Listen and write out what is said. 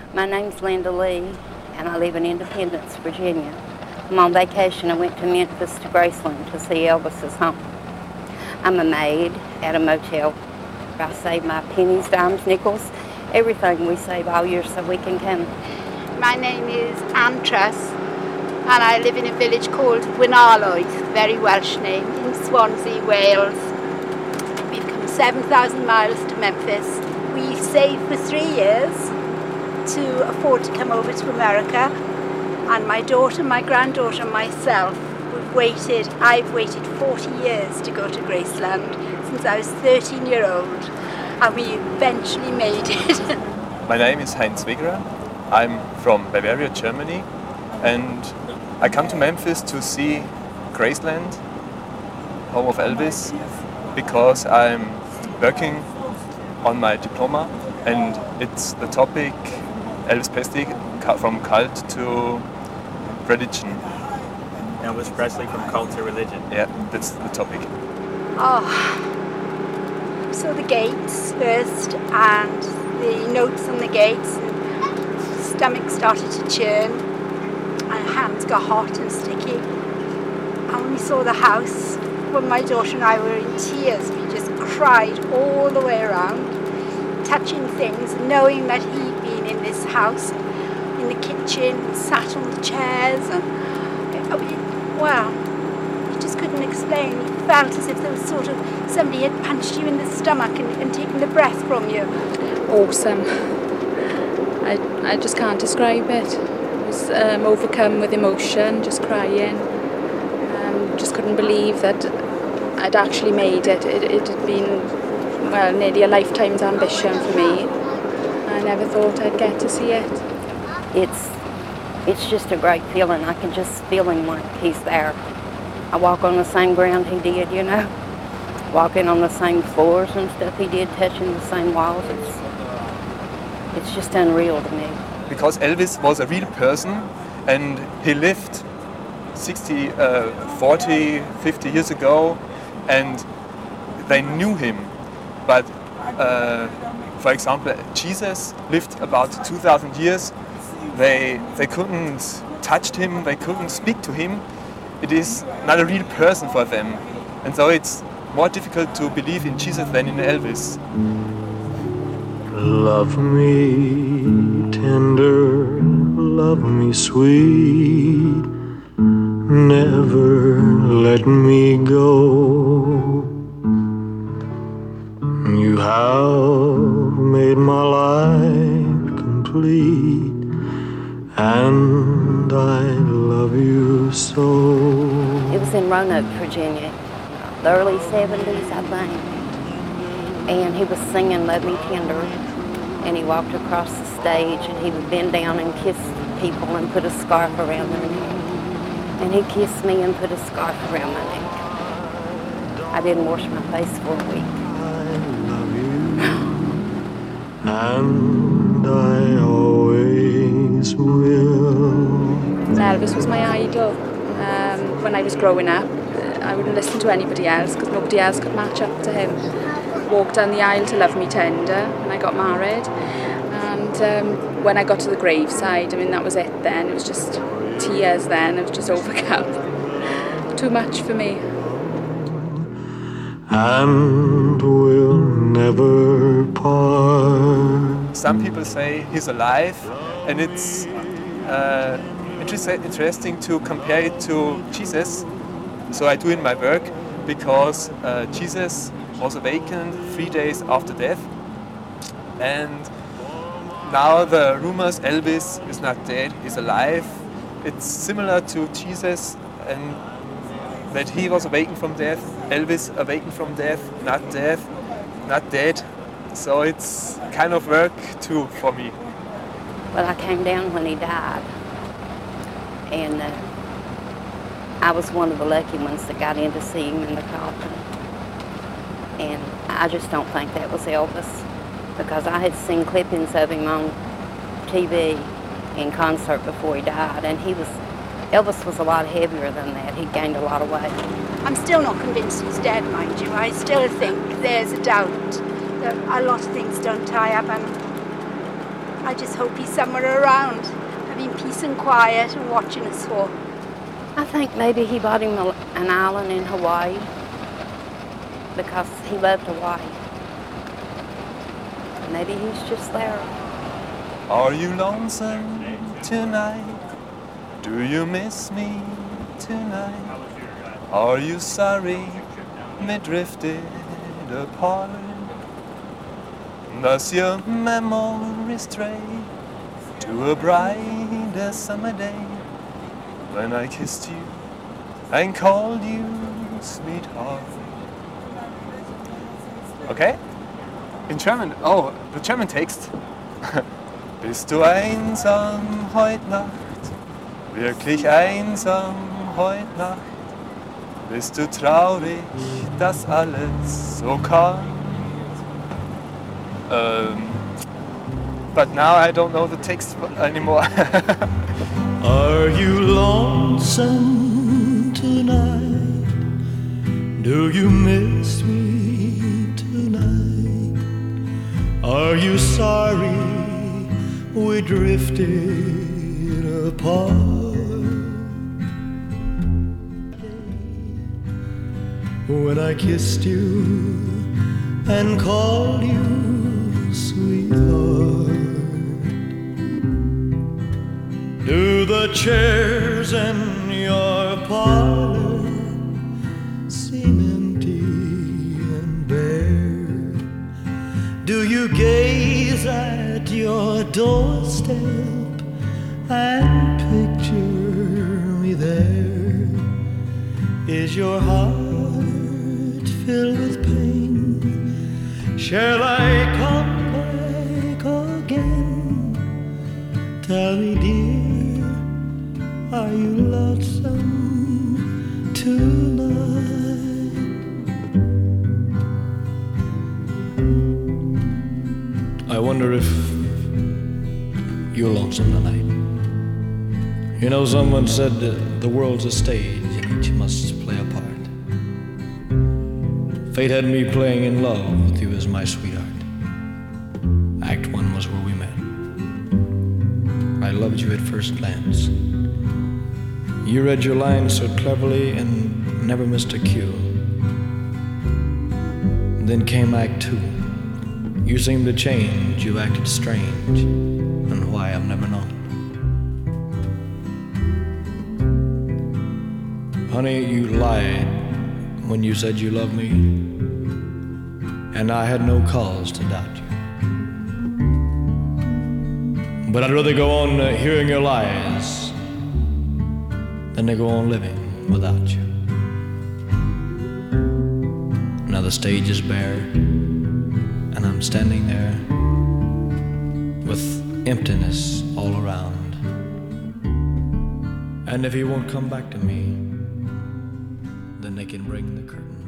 My name's Linda Lee, and I live in Independence, Virginia. I'm on vacation. I went to Memphis to Graceland to see Elvis's home. I'm a maid at a motel. I save my pennies, dimes, nickels, everything we save all year so we can come. My name is Anne Truss, and I live in a village called Wynarloedd, very Welsh name, in Swansea, Wales. We've come 7,000 miles to Memphis. We saved for 3 years to afford to come over to America, and my daughter, my granddaughter and myself, I've waited 40 years to go to Graceland since I was 13-year-old, and we eventually made it. My name is Heinz Wegerer. I'm from Bavaria, Germany, and I come to Memphis to see Graceland, home of Elvis, because I'm working on my diploma, and it's the topic Elvis Presley from cult to religion. Elvis Presley from cult to religion. Yeah, that's the topic. So the gates first, and the notes on the gates, and stomach started to churn, and hands got hot and sticky. And when we saw the house, when my daughter and I were in tears, we just cried all the way around, touching things, knowing that he'd been in this house, in the kitchen, sat on the chairs, and wow, you just couldn't explain. You felt as if there was sort of somebody had punched you in the stomach and taken the breath from you. Awesome. I just can't describe it. I was overcome with emotion, just crying. Just couldn't believe that I'd actually made it. It had been, well, nearly a lifetime's ambition for me. I never thought I'd get to see it. It's just a great feeling. I can just feel him like he's there. I walk on the same ground he did, you know. Walking on the same floors and stuff he did, touching the same walls. It's just unreal to me. Because Elvis was a real person, and he lived 60, 40, 50 years ago, and they knew him. But for example, Jesus lived about 2,000 years. They couldn't touch him, they couldn't speak to him. It is not a real person for them. And so it's more difficult to believe in Jesus than in Elvis. Love me tender, love me sweet, never let me go. You have made my life complete, and I love you so. It was in Roanoke, Virginia, the early 70s, I think. And he was singing Love Me Tender, and he walked across the stage, and he would bend down and kiss people and put a scarf around their neck. And he kissed me and put a scarf around my neck. I didn't wash my face for a week. And I always will. Elvis was my idol. When I was growing up, I wouldn't listen to anybody else because nobody else could match up to him. Walked down the aisle to Love Me Tender when I got married, and when I got to the graveside, I mean, that was it then. It was just tears then. It was just overcome. Too much for me. And we'll never part. Some people say he's alive, and it's interesting to compare it to Jesus. So I do in my work, because Jesus was awakened 3 days after death, and now the rumors Elvis is not dead, he's alive. It's similar to Jesus, and that he was awakened from death, Elvis awakened from death, not dead. So it's kind of work too for me. Well, I came down when he died, and I was one of the lucky ones that got in to see him in the coffin. And I just don't think that was Elvis, because I had seen clippings of him on TV in concert before he died, and Elvis was a lot heavier than that. He gained a lot of weight. I'm still not convinced he's dead, mind you. I still think there's a doubt that a lot of things don't tie up, and I just hope he's somewhere around, having peace and quiet and watching us all. I think maybe he bought him an island in Hawaii because he loved Hawaii. Maybe he's just there. Are you lonesome tonight? Do you miss me tonight? Are you sorry we drifted apart? Does your memory stray to a brighter summer day when I kissed you and called you sweetheart? Okay? In German, oh, the German text. Bist du einsam heut Nacht? Wirklich einsam heut Nacht? Bist du traurig, dass alles so kalt? But now I don't know the text anymore. Are you lonesome tonight? Do you miss me tonight? Are you sorry we drifted apart? When I kissed you and called you sweetheart, do the chairs in your parlor seem empty and bare? Do you gaze at your doorstep and picture me there? Is your heart filled with pain? Shall I come back again? Tell me, dear, are you lonesome tonight? I wonder if you're lonesome tonight. You know, someone said the world's a stage and each must play a part. Fate had me playing in love with you as my sweetheart. Act 1 was where we met. I loved you at first glance. You read your lines so cleverly and never missed a cue. Then came Act 2. You seemed to change, you acted strange, and why I've never known. Honey, you lied when you said you loved me, and I had no cause to doubt you. But I'd rather go on hearing your lies than to go on living without you. Now the stage is bare, and I'm standing there with emptiness all around. And if he won't come back to me, then they can bring the curtain